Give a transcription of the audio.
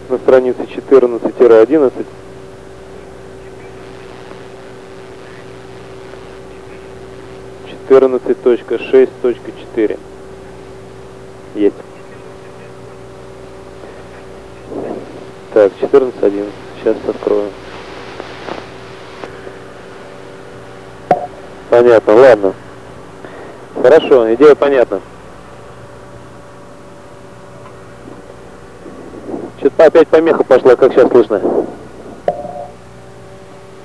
на странице 14-11. .6.4. Есть. Так, 14.11. Сейчас открою. Понятно, ладно. Хорошо, идея понятна. Что-то опять помеха пошла, как сейчас слышно.